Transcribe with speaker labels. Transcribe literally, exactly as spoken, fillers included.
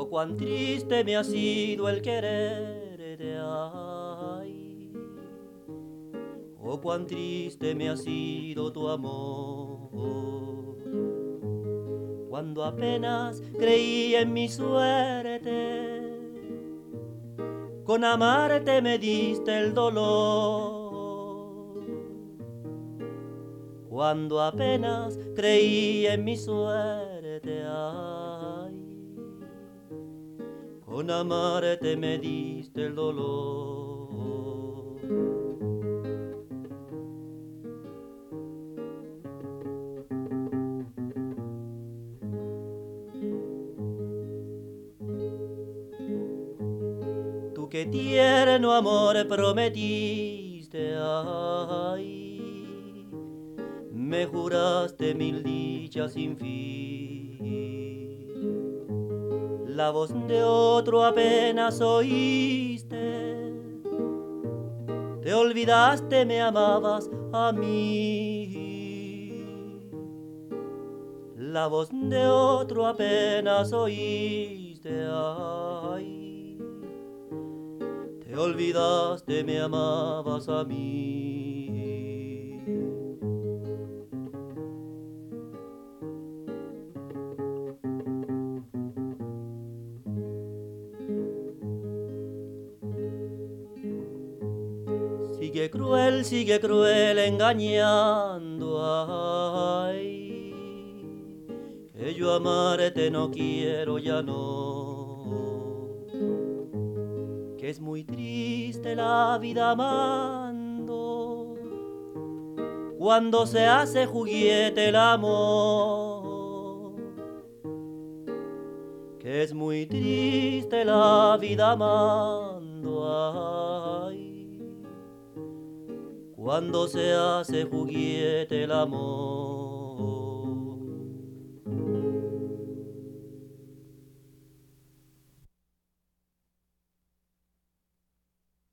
Speaker 1: Oh, cuán triste me ha sido el quererte, ay. Oh, cuán triste me ha sido tu amor. Cuando apenas creí en mi suerte, con amarte me diste el dolor. Cuando apenas creí en mi suerte, ay. Con amarte me diste el dolor. Tú que tierno amor prometiste, ay, me juraste mil dichas sin fin. La voz de otro apenas oíste, te olvidaste, me amabas a mí. La voz de otro apenas oíste, ay, te olvidaste, me amabas a mí. Sigue cruel, sigue cruel engañando, ay, que yo amarte no quiero ya no, que es muy triste la vida amando, cuando se hace juguete el amor, que es muy triste la vida amando, ay, cuando se hace juguete el amor.